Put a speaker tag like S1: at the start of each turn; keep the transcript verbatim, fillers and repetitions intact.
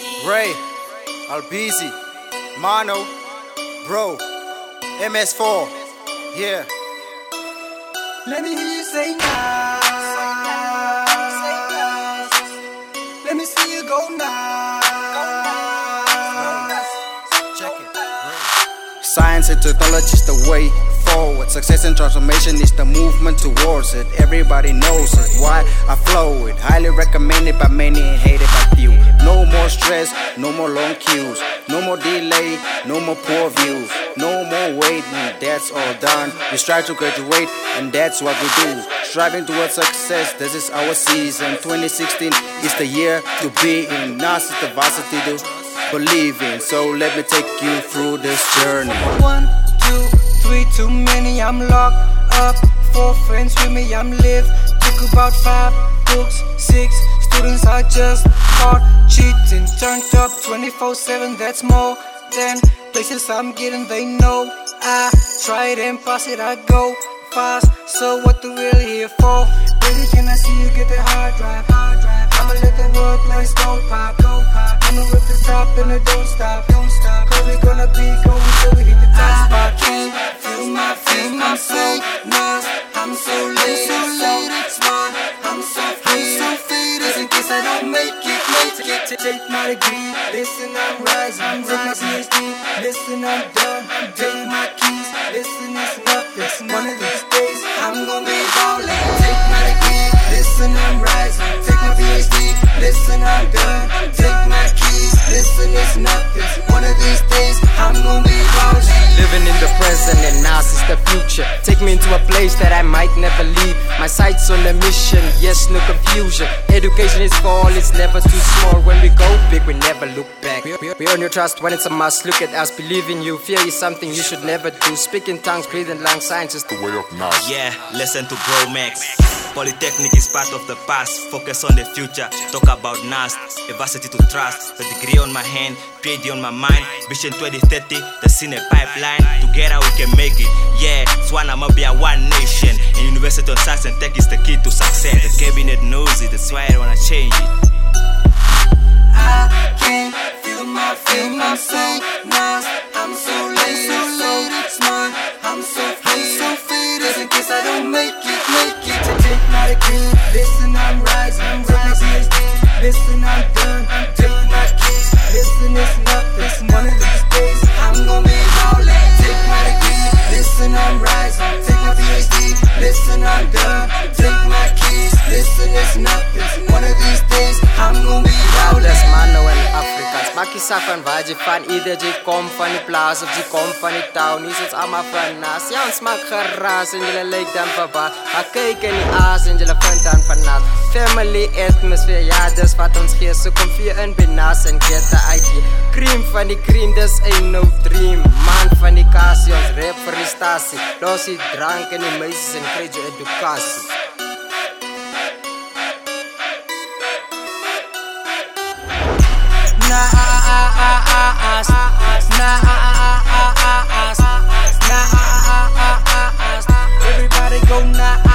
S1: Ray, Albizi, Mano, Bro, M S four, yeah.
S2: Let me hear you say nice. Let me see you go nice.
S1: Check it. Science and technology is the way forward. Success and transformation is the movement towards it. Everybody knows it. Why I flow it. Highly recommended by many and hated by few. No more stress, no more long queues, no more delay, no more poor views, no more waiting. That's all done. We strive to graduate, and that's what we do. Striving towards success. This is our season. twenty sixteen is the year to be in. Nas is the varsity to believe in. So let me take you through this journey.
S2: One, two, three, too many. I'm locked up. Four friends with me. I'm live. Took about five books, six students I just caught cheating. Turned up twenty-four seven. That's more than places I'm getting. They know I try it and pass it. I go fast. So what you really here for? Baby, can I see you get that hard drive? Hard drive. I'ma let the world place go pop, go pop. I'ma rip the top and it don't stop, don't stop. Cause we gonna be going till we hit the top spot. I can't feel my feet. I'm so nice. I'm so late, so late, smart. I'm so free, so faded. Just in case I don't make it, make it. Take my degree. Listen, I'm rising. I'm take my P H D. Listen, I'm done. Take my keys. Listen, it's nothing. One of these days, I'm gonna be ballin'. Take my degree. Listen, I'm rising. Take my P H D. Listen, I'm done. Take my keys. Listen, it's nothing. One of these days, I'm gonna be ballin'.
S3: Living in the present and now is the future. Take me into a place that I might never leave. My sights on the mission, yes, no confusion. Education is for all, it's never too small. When we go big, we never look back. We, we earn your trust when it's a must. Look at us, believe in you. Fear is something you should never do. Speak in tongues, breathe in lungs, science is the way of now.
S4: Yeah, listen to Bro Max. Polytechnic is part of the past. Focus on the future. Talk about N A S, a varsity to trust. The degree on my hand, P H D on my mind. Vision twenty thirty, the scene a pipeline. Together we can make it. Yeah, Swana be a one nation. And University of Science and Tech is the key to success. The cabinet knows it, that's why I wanna change it.
S2: I can't feel my feet. I'm so nice. I'm so late, so loaded, smart. I'm so free, so faded. Just in case I don't make it, make it. Take my degree. Listen, I'm rising. I'm rising. P H D. Listen, I'm done. Take my keys. Listen, it's nothing. One of these days, I'm gonna be ballin'. Take my degree. Listen, I'm rising. Take my P H D. Listen, I'm done. Take my keys. Listen, it's nothing. One of these days, I'm gonna be ballin'.
S3: That's Mano en Afrikaans. Maak je zak van waar je van. Ieder je komt van die plaats of je komt van die town. Is het allemaal van naast. Ja, ons maakt geraas en jullie leek dan verbaasd. Maar kijk in die aas en jullie vindt dan van naast. Family atmosphere, ja, dus wat ons geeft. Zo kom via een binaas en get the I D. Cream van die cream, dus ain't no dream. Man van die kassie, ons rap voor die statie. Los die drank en die meisjes en krijg je educatie. Naas, naas, naas, everybody go naas.